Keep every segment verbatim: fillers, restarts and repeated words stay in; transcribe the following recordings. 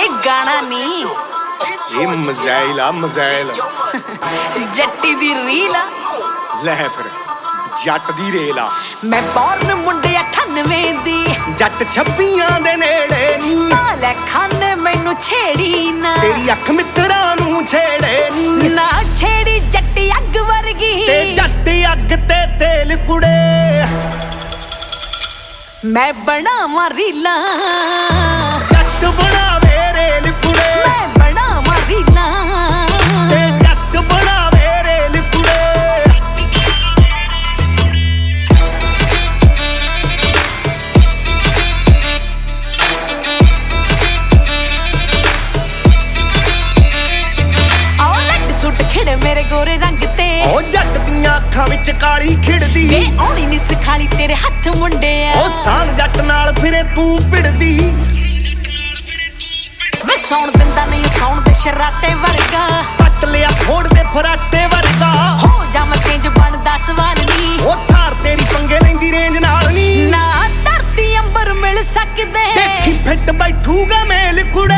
ਇਹ ਗਾਣਾ ਨਹੀਂ, ਇਹ ਮਜ਼ਾਇਲ ਆ ਮਜ਼ਾਇਲ। ਜੱਟੀ ਦੀ ਰੀਲ ਆ। ਲੈ ਫਿਰ ਜੱਟ ਦੀ ਰੇਲ ਆ। ਮੈਂ ਬੌਰਨ ਮੁੰਡੇ ਅਠਾਨਵੇਂ ਦੀ, ਜੱਟ ਛੱਬੀਆਂ ਦੇ ਨੇੜੇ ਨੀ। ਲੈ ਖਾਨੇ ਮੈਨੂੰ ਛੇੜੀ ਨਾ, ਤੇਰੀ ਅੱਖ ਮਿੱਤਰਾਂ ਨੂੰ ਛੇੜੇ ਨੀ। ਨਾ ਛੇੜੀ ਜੱਟੀ ਅੱਗ ਵਰਗੀ, ਤੇ ਜੱਟ ਅੱਗ ਤੇ ਤੇਲ ਕੁੜੇ। ਮੈਂ ਬਣਾਵਾਂ ਰੀਲਾਂ, ਜੱਟ ਬਣਾਵੇ ਰੇਲ ਕੁੜੇ। ਮੈਂ ਬਣਾਵਾਂ ਰੀਲਾਂ, ਤੇ ਜੱਟ ਬਣਾਵੇ ਰੇਲ ਕੁੜੇ। ਆਹ ਰੈੱਡ ਸੂਟ ਖਿੜੇ ਮੇਰੇ ਗੋਰੇ ਰੰਗ ਤੇ, ਉਹ ਜੱਟ ਦੀਆਂ ਅੱਖਾਂ ਵਿੱਚ ਕਾਲੀ ਖਿੜਦੀ। ਵੇ ਆਉਣੀ ਨੀ ਸਿਖਾਲੀ ਤੇਰੇ ਹੱਥ ਮੁੰਡਿਆ। ਉਹ ਸਾਂਝ ਜੱਟ ਨਾਲ ਫਿਰੇ ਤੂੰ ਭਿੜਦੀ। ਵੇ ਸੌਣ ਦਿੰਦਾ ਨਹੀਂ ਸੌਣ ਦੇ ਸ਼ਰਾਟੇ ਵਰਗਾ, ਪੱਟ ਲਿਆ ਫੋੜ ਦੇ ਫਰਾਟੇ ਵਰਗਾ। ਹੋ ਜਾਵਾਂ ਚੇਂਜ ਬਣਦਾ ਸਵਾਲ ਨੀ, ਉਹ ਥਾਰ ਤੇਰੀ ਪੰਗੇ ਲੈਂਦੀ ਰੇਂਜ ਨਾਲ ਨੀ। ਨਾ ਧਰਤੀ ਅੰਬਰ ਮਿਲ ਸਕਦੇ, ਦੇਖੀ ਫਿੱਟ ਬੈਠੂਗਾ ਮੇਲ ਕੁੜੇ।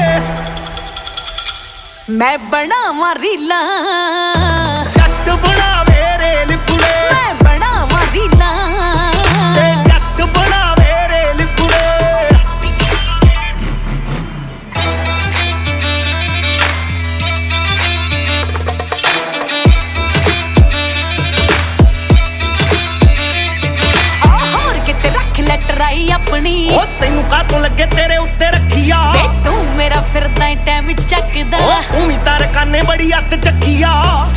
ਮੈਂ ਬਣਾਵਾਂ ਰੀਲਾਂ, ਜੱਟ ਬਣਾਵੇ ਰੇਲ ਕੁੜੇ। ਮੈਂ ਬਣਾਵਾਂ ਰੀਲਾਂ, ਤੇ ਜੱਟ ਬਣਾਵੇ ਰੇਲ ਕੁੜੇ। ਆਹ ਹੋਰ ਕਿਤੇ ਰੱਖ ਲੈ ਟਰਾਈ ਆਪਣੀ। ਉਹ ਤੈਨੂੰ ਕਾਹਤੋਂ ਲੱਗੇ ਤੇਰੇ ਉੱਤੇ ਰੱਖੀਆ। ਵੇ ਤੂੰ ਮੇਰਾ ਫਿਰਦਾ ਏ ਟਾਈਮ ਚੱਕਦਾ। ਉਹ ਤੂੰ ਵੀ ਤਾਰ ਕਾਨੇ ਬੜੀ ਹੱਥ ਚੱਕੀਆ।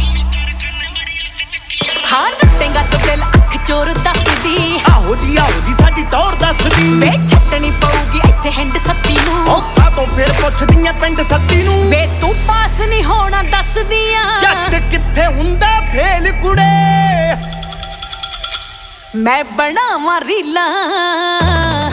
ਹਾਂ ਲੁੱਟੇਗਾ ਤੂੰ ਦਿਲ ਅੱਖ ਚੋਰ ਦੱਸਦੀ। ਆਹੋ ਜੀ ਆਹੋ ਜੀ ਸਾਡੀ ਟੌਰ ਦੱਸਦੀ। ਵੇ ਛੱਟਣੀ ਪਊਗੀ ਇੱਥੇ ਹਿੰਡ ਸੱਤੀ ਨੂੰ। ਉਹ ਕਾਹਤੋਂ ਫੇਰ ਪੁੱਛਦੀਆਂ ਪਿੰਡ ਸੱਤੀ ਨੂੰ। ਵੇ ਤੂੰ ਪਾਸ ਨਹੀਂ ਹੋਣਾ ਦੱਸਦੀਆਂ। ਜੱਟ ਕਿੱਥੇ ਹੁੰਦਾ ਫੇਲ ਕੁੜੇ। ਮੈਂ ਬਣਾਵਾਂ ਰੀਲਾਂ।